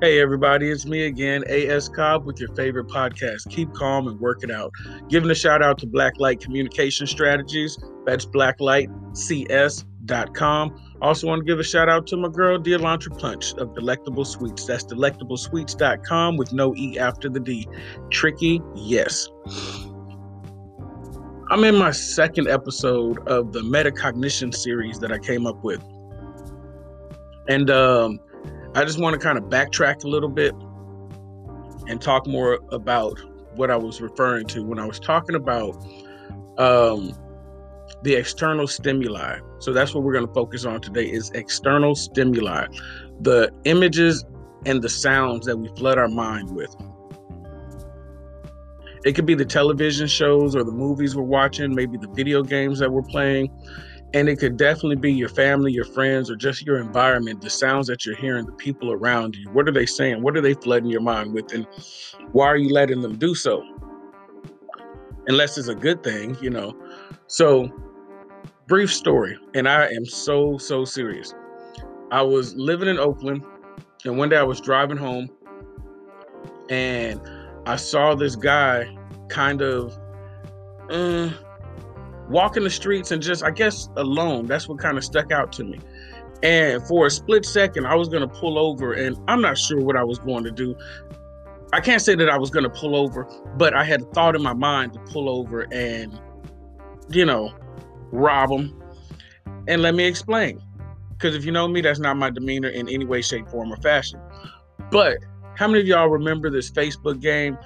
Hey everybody, it's me again, AS Cobb with your favorite podcast, Keep Calm and Work It Out. Giving a shout out to Blacklight Communication Strategies. That's blacklightcs.com. Also want to give a shout out to my girl, Dealantra Punch of Delectable Sweets. That's delectablesweets.com with no E after the D. Tricky, yes. I'm in my second episode of the metacognition series that I came up with. And I just want to kind of backtrack a little bit and talk more about what I was referring to when I was talking about the external stimuli. So that's what we're going to focus on today is external stimuli, the images and the sounds that we flood our mind with. It could be the television shows or the movies we're watching, maybe the video games that we're playing. And it could definitely be your family, your friends, or just your environment, the sounds that you're hearing, the people around you. What are they saying? What are they flooding your mind with? And why are you letting them do so? Unless it's a good thing, you know. So, brief story. And I am so serious. I was living in Oakland, and one day I was driving home, and I saw this guy kind of walking the streets and just, I guess, alone. That's what kind of stuck out to me. And for a split second, I was going to pull over, and I'm not sure what I was going to do. I can't say that I was going to pull over, but I had a thought in my mind to pull over and, rob him. And let me explain. Because if you know me, that's not my demeanor in any way, shape, form, or fashion. But how many of y'all remember this Facebook game?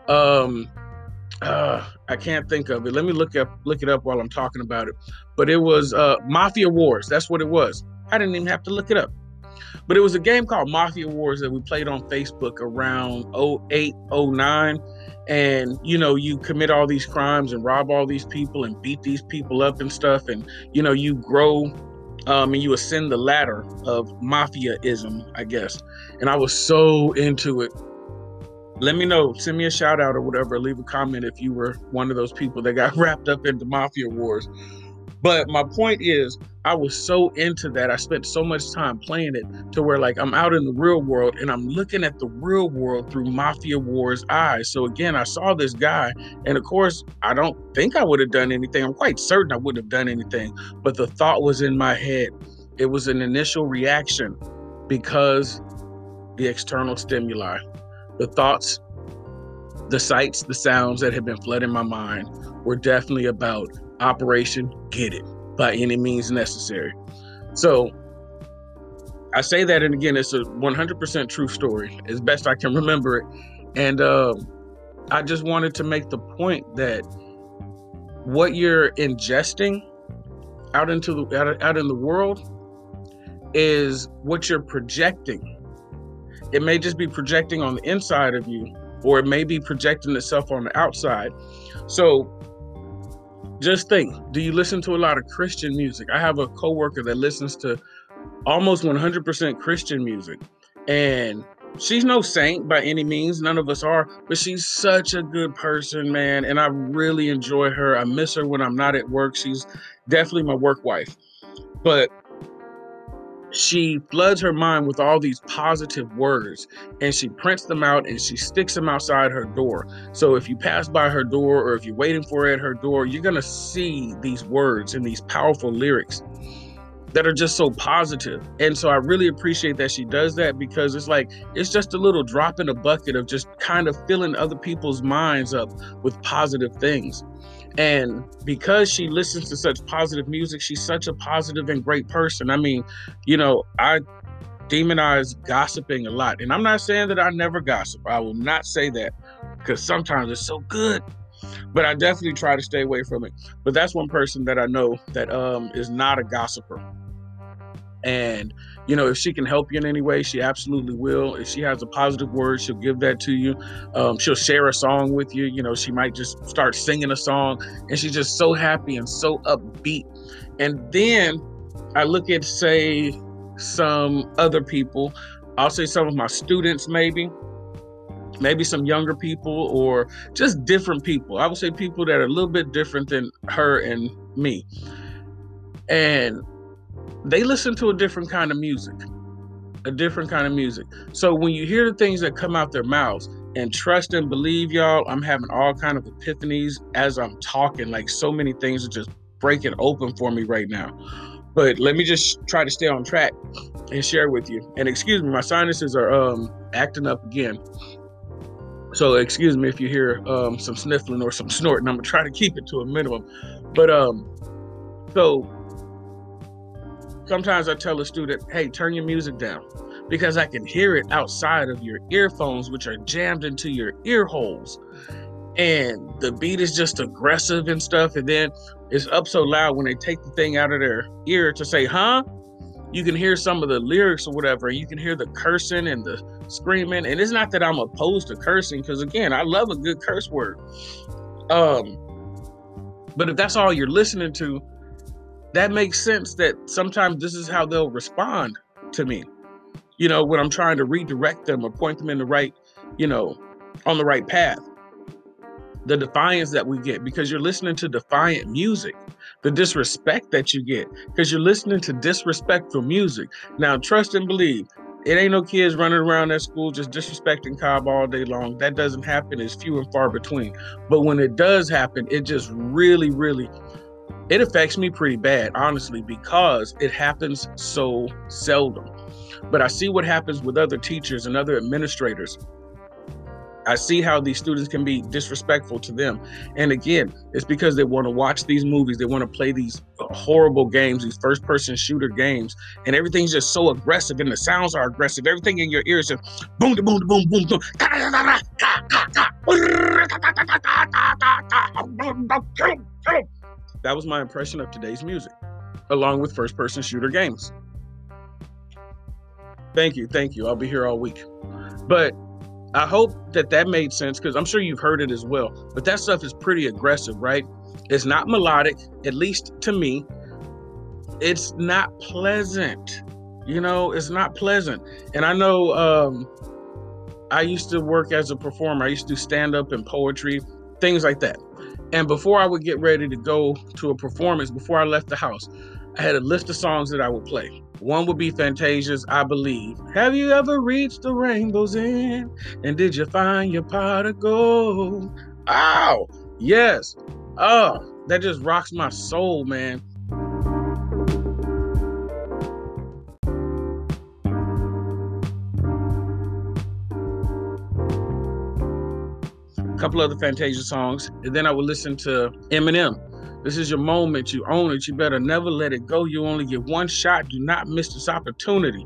I can't think of it. Let me look it up while I'm talking about it. But it was Mafia Wars. That's what it was. I didn't even have to look it up. But it was a game called Mafia Wars that we played on Facebook around 08, 09. And, you commit all these crimes and rob all these people and beat these people up and stuff. And, you grow and you ascend the ladder of mafiaism, I guess. And I was so into it. Let me know. Send me a shout out or whatever. Leave a comment if you were one of those people that got wrapped up into Mafia Wars. But my point is, I was so into that. I spent so much time playing it to where I'm out in the real world and I'm looking at the real world through Mafia Wars eyes. So again, I saw this guy, and of course, I don't think I would have done anything. I'm quite certain I wouldn't have done anything, but the thought was in my head. It was an initial reaction because the external stimuli. The thoughts, the sights, the sounds that had been flooding my mind were definitely about Operation Get It by any means necessary. So I say that, and again, it's a 100% true story, as best I can remember it. And I just wanted to make the point that what you're ingesting out in the world is what you're projecting. It may just be projecting on the inside of you, or it may be projecting itself on the outside. So just think, do you listen to a lot of Christian music? I have a coworker that listens to almost 100% Christian music, and she's no saint by any means. None of us are, but she's such a good person, man. And I really enjoy her. I miss her when I'm not at work. She's definitely my work wife, but she floods her mind with all these positive words, and she prints them out and she sticks them outside her door. So if you pass by her door, or if you're waiting for her at her door, you're going to see these words and these powerful lyrics that are just so positive. And so I really appreciate that she does that, because it's just a little drop in a bucket of just kind of filling other people's minds up with positive things. And because she listens to such positive music, she's such a positive and great person. I mean, I demonize gossiping a lot. And I'm not saying that I never gossip. I will not say that, because sometimes it's so good. But I definitely try to stay away from it. But that's one person that I know that is not a gossiper. And, if she can help you in any way, she absolutely will. If she has a positive word, she'll give that to you. She'll share a song with you. She might just start singing a song, and she's just so happy and so upbeat. And then I look at, say, some other people. I'll say some of my students, maybe some younger people, or just different people. I would say people that are a little bit different than her and me. And they listen to a different kind of music. a different kind of music. So when you hear the things that come out their mouths, and trust and believe, y'all, I'm having all kind of epiphanies as I'm talking. Like, so many things are just breaking open for me right now. But let me just try to stay on track and share with you. And excuse me, my sinuses are acting up again. So excuse me if you hear some sniffling or some snorting. I'm gonna try to keep it to a minimum. But so sometimes I tell a student, hey, turn your music down, because I can hear it outside of your earphones, which are jammed into your ear holes. And the beat is just aggressive and stuff. And then it's up so loud when they take the thing out of their ear to say, huh? You can hear some of the lyrics or whatever. You can hear the cursing and the screaming. And it's not that I'm opposed to cursing, because again, I love a good curse word. But if that's all you're listening to, that makes sense that sometimes this is how they'll respond to me. You know, when I'm trying to redirect them or point them in the right, on the right path. The defiance that we get because you're listening to defiant music, the disrespect that you get because you're listening to disrespectful music. Now, trust and believe, it ain't no kids running around at school just disrespecting Cobb all day long. That doesn't happen. It's few and far between. But when it does happen, it just really, it affects me pretty bad, honestly, because it happens so seldom. But I see what happens with other teachers and other administrators. I see how these students can be disrespectful to them. And again, it's because they want to watch these movies. They want to play these horrible games, these first-person shooter games. And everything's just so aggressive and the sounds are aggressive. Everything in your ears is boom, boom, boom, boom, boom. That was my impression of today's music, along with first-person shooter games. Thank you. I'll be here all week. But I hope that made sense, because I'm sure you've heard it as well. But that stuff is pretty aggressive, right? It's not melodic, at least to me. It's not pleasant. It's not pleasant. And I know I used to work as a performer. I used to do stand-up and poetry, things like that. And before I would get ready to go to a performance, before I left the house, I had a list of songs that I would play. One would be Fantasia's I Believe. Have you ever reached the rainbow's end? And did you find your pot of gold? Oh, yes. Oh, that just rocks my soul, man. A couple other Fantasia songs. And then I would listen to Eminem. This is your moment. You own it. You better never let it go. You only get one shot. Do not miss this opportunity.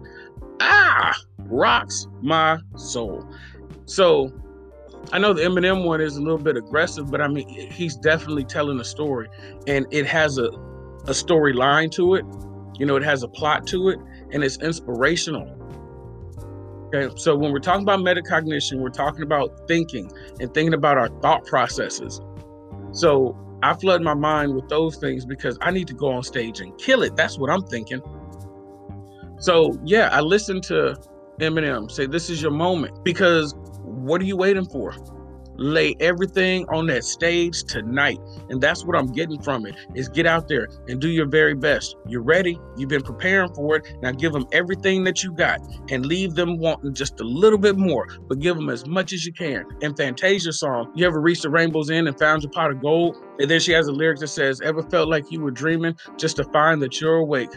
Rocks my soul. So I know the Eminem one is a little bit aggressive, but I mean, he's definitely telling a story, and it has a storyline to it. It has a plot to it, and it's inspirational. Okay, so when we're talking about metacognition, we're talking about thinking and thinking about our thought processes. So I flood my mind with those things because I need to go on stage and kill it. That's what I'm thinking. So yeah, I listened to Eminem say, this is your moment, because what are you waiting for? Lay everything on that stage tonight. And that's what I'm getting from it, is get out there and do your very best. You're ready. You've been preparing for it. Now give them everything that you got and leave them wanting just a little bit more, but give them as much as you can. In Fantasia's song, you ever reached the rainbow's end and found your pot of gold? And then she has a lyric that says, ever felt like you were dreaming just to find that you're awake?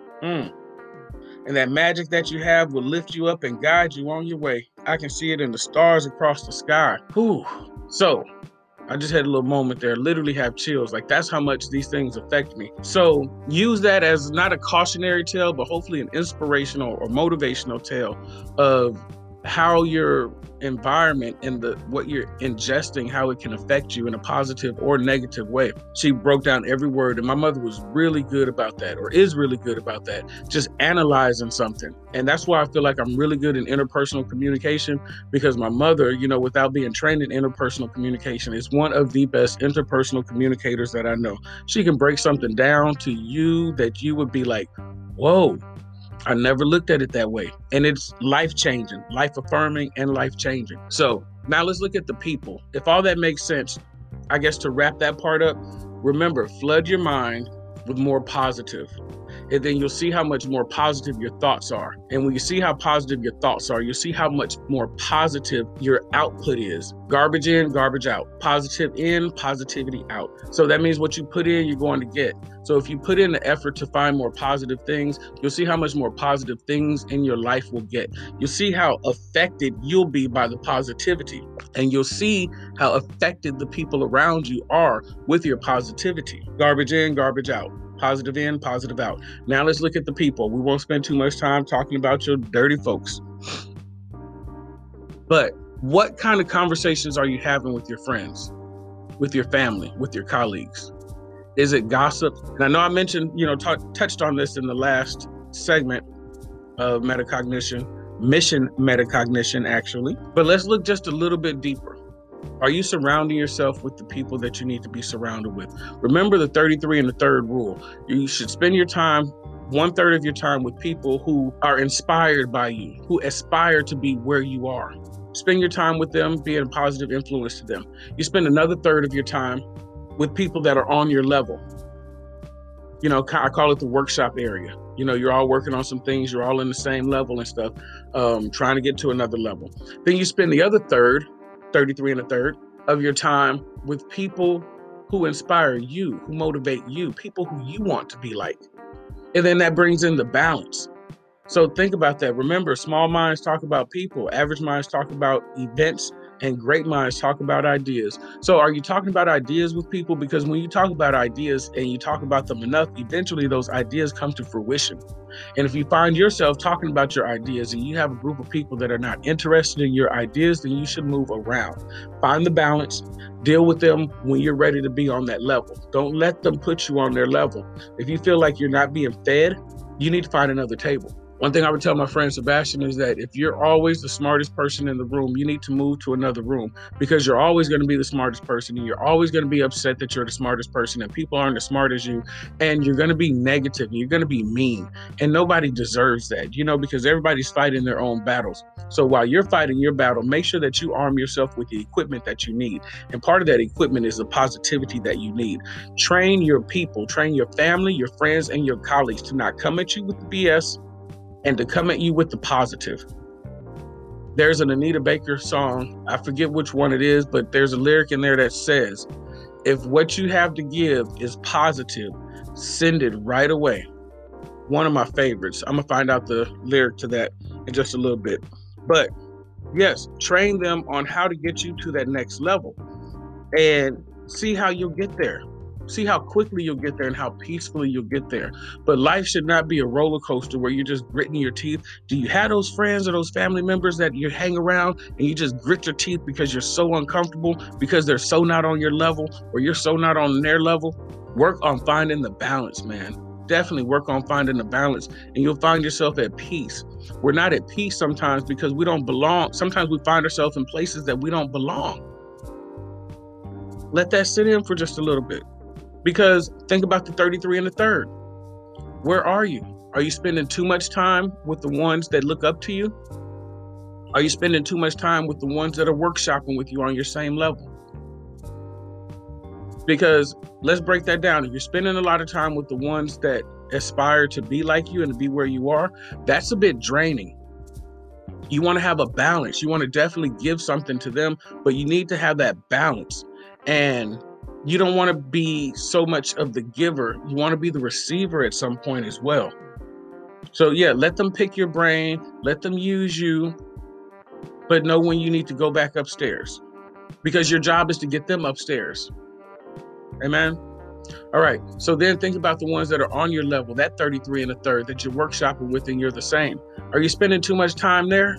And that magic that you have will lift you up and guide you on your way. I can see it in the stars across the sky. Whew. So I just had a little moment there, literally have chills. Like, that's how much these things affect me. So use that as not a cautionary tale, but hopefully an inspirational or motivational tale of how your environment and what you're ingesting, how it can affect you in a positive or negative way. She broke down every word, and my mother was really good about that, or is really good about that, just analyzing something. And that's why I feel like I'm really good in interpersonal communication, because my mother, without being trained in interpersonal communication, is one of the best interpersonal communicators that I know. She can break something down to you that you would be like, whoa, I never looked at it that way. And it's life-changing, life-affirming, and life-changing. So now let's look at the people. If all that makes sense, I guess to wrap that part up, remember, flood your mind with more positive. And then you'll see how much more positive your thoughts are. And when you see how positive your thoughts are, you'll see how much more positive your output is. Garbage in, garbage out. Positive in, positivity out. So that means what you put in, you're going to get. So if you put in the effort to find more positive things, you'll see how much more positive things in your life will get. You'll see how affected you'll be by the positivity. And you'll see how affected the people around you are with your positivity. Garbage in, garbage out. Positive in, positive out. Now let's look at the people. We won't spend too much time talking about your dirty folks. But what kind of conversations are you having with your friends, with your family, with your colleagues? Is it gossip? And I know I mentioned, touched on this in the last segment of metacognition, mission metacognition, actually. But let's look just a little bit deeper. Are you surrounding yourself with the people that you need to be surrounded with? Remember the 33 and the third rule. You should spend your time, 1/3 of your time, with people who are inspired by you, who aspire to be where you are. Spend your time with them, being a positive influence to them. You spend another 1/3 of your time with people that are on your level. I call it the workshop area. You're all working on some things. You're all in the same level and stuff, trying to get to another level. Then you spend the other 1/3, 33 and a third of your time with people who inspire you, who motivate you, people who you want to be like. And then that brings in the balance. So think about that. Remember, small minds talk about people, average minds talk about events, and great minds talk about ideas. So are you talking about ideas with people? Because when you talk about ideas and you talk about them enough, eventually those ideas come to fruition. And if you find yourself talking about your ideas and you have a group of people that are not interested in your ideas, then you should move around. Find the balance, deal with them when you're ready to be on that level. Don't let them put you on their level. If you feel like you're not being fed, you need to find another table. One thing I would tell my friend Sebastian is that if you're always the smartest person in the room, you need to move to another room, because you're always going to be the smartest person and you're always going to be upset that you're the smartest person and people aren't as smart as you, and you're going to be negative and you're going to be mean, and nobody deserves that, because everybody's fighting their own battles. So while you're fighting your battle, make sure that you arm yourself with the equipment that you need. And part of that equipment is the positivity that you need. Train your people, train your family, your friends, and your colleagues to not come at you with the BS, and to come at you with the positive. There's an Anita Baker song, I forget which one it is, but there's a lyric in there that says, if what you have to give is positive, send it right away. One of my favorites. I'm gonna find out the lyric to that in just a little bit. But yes, train them on how to get you to that next level and see how you'll get there. See how quickly you'll get there and how peacefully you'll get there. But life should not be a roller coaster where you're just gritting your teeth. Do you have those friends or those family members that you hang around and you just grit your teeth because you're so uncomfortable, because they're so not on your level or you're so not on their level? Work on finding the balance, man. Definitely work on finding the balance, and you'll find yourself at peace. We're not at peace sometimes because we don't belong. Sometimes we find ourselves in places that we don't belong. Let that sit in for just a little bit. Because think about the 33 and the third. Where are you? Are you spending too much time with the ones that look up to you? Are you spending too much time with the ones that are workshopping with you on your same level? Because let's break that down. If you're spending a lot of time with the ones that aspire to be like you and to be where you are, that's a bit draining. You want to have a balance. You want to definitely give something to them, but you need to have that balance. And you don't want to be so much of the giver. You want to be the receiver at some point as well. So yeah, let them pick your brain, let them use you, but know when you need to go back upstairs, because your job is to get them upstairs. Amen. All right. So then think about the ones that are on your level, that 33 and a third that you're workshopping with and you're the same. Are you spending too much time there?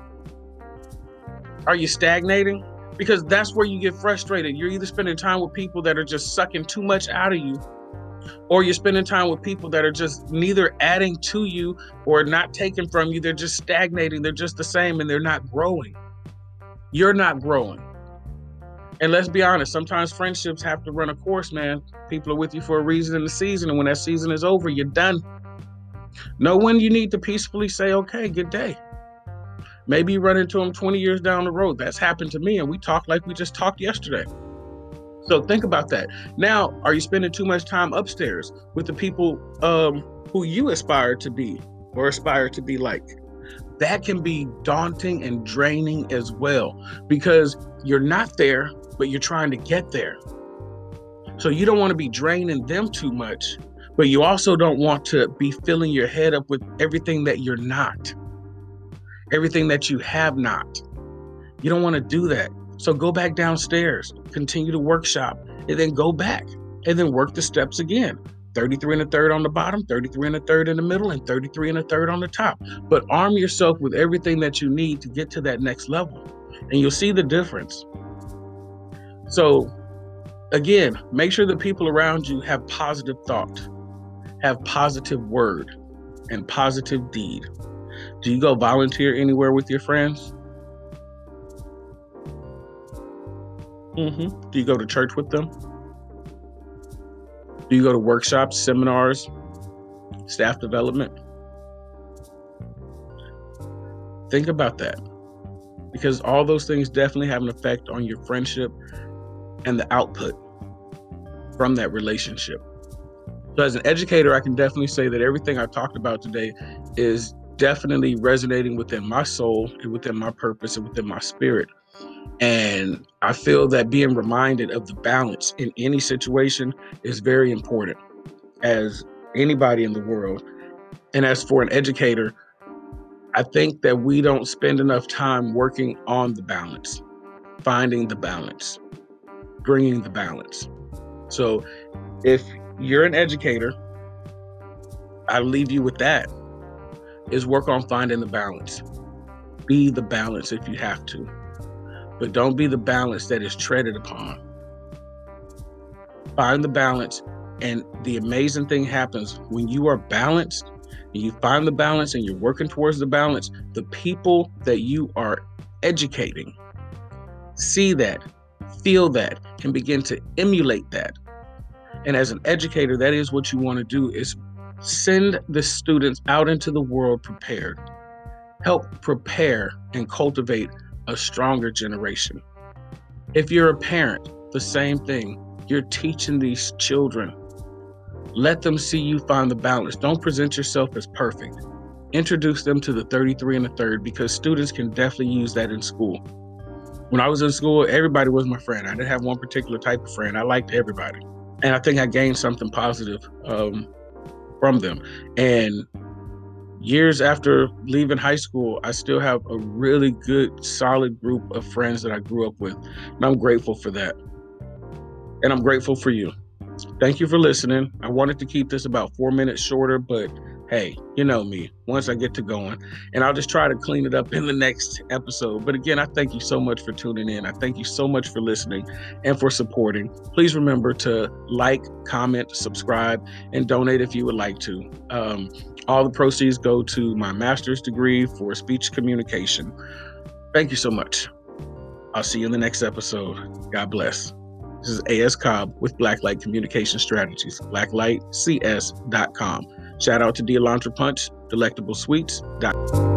Are you stagnating? Because that's where you get frustrated. You're either spending time with people that are just sucking too much out of you, or you're spending time with people that are just neither adding to you or not taking from you. They're just stagnating. They're just the same and they're not growing. You're not growing. And let's be honest, sometimes friendships have to run a course, man. People are with you for a reason in the season, and when that season is over, you're done. Know when you need to peacefully say, okay, good day. Maybe you run into them 20 years down the road. That's happened to me, and we talk like we just talked yesterday. So think about that. Now, are you spending too much time upstairs with the people who you aspire to be or aspire to be like? That can be daunting and draining as well, because you're not there, but you're trying to get there. So you don't want to be draining them too much, but you also don't want to be filling your head up with everything that you're not, everything that you have not. You don't want to do that. So go back downstairs, continue to workshop, and then go back and then work the steps again. 33 1/3 on the bottom, 33 1/3 in the middle, and 33 1/3 on the top. But arm yourself with everything that you need to get to that next level, and you'll see the difference. So again, make sure the people around you have positive thought, have positive word, and positive deed. Do you go volunteer anywhere with your friends? Do you go to church with them? Do you go to workshops, seminars, staff development? Think about that, because all those things definitely have an effect on your friendship and the output from that relationship. So as an educator, I can definitely say that everything I talked about today is definitely resonating within my soul and within my purpose and within my spirit. And I feel that being reminded of the balance in any situation is very important as anybody in the world. And as for an educator, I think that we don't spend enough time working on the balance, finding the balance, bringing the balance. So if you're an educator, I leave you with that, is work on finding the balance. Be the balance if you have to, but don't be the balance that is treaded upon. Find the balance, and the amazing thing happens when you are balanced and you find the balance and you're working towards the balance. The people that you are educating see that, feel that, and begin to emulate that. And as an educator, that is what you want to do, is send the students out into the world prepared. Help prepare and cultivate a stronger generation. If you're a parent, the same thing. You're teaching these children. Let them see you find the balance. Don't present yourself as perfect. Introduce them to the 33 1/3, because students can definitely use that in school. When I was in school, everybody was my friend. I didn't have one particular type of friend. I liked everybody. And I think I gained something positive from them. And years after leaving high school, I still have a really good, solid group of friends that I grew up with. And I'm grateful for that. And I'm grateful for you. Thank you for listening. I wanted to keep this about 4 minutes shorter, but hey, you know me, once I get to going, and I'll just try to clean it up in the next episode. But again, I thank you so much for tuning in. I thank you so much for listening and for supporting. Please remember to like, comment, subscribe, and donate if you would like to. All the proceeds go to my master's degree for speech communication. Thank you so much. I'll see you in the next episode. God bless. This is A.S. Cobb with Blacklight Communication Strategies, blacklightcs.com. Shout out to Dealantra Punch, Delectable Sweets.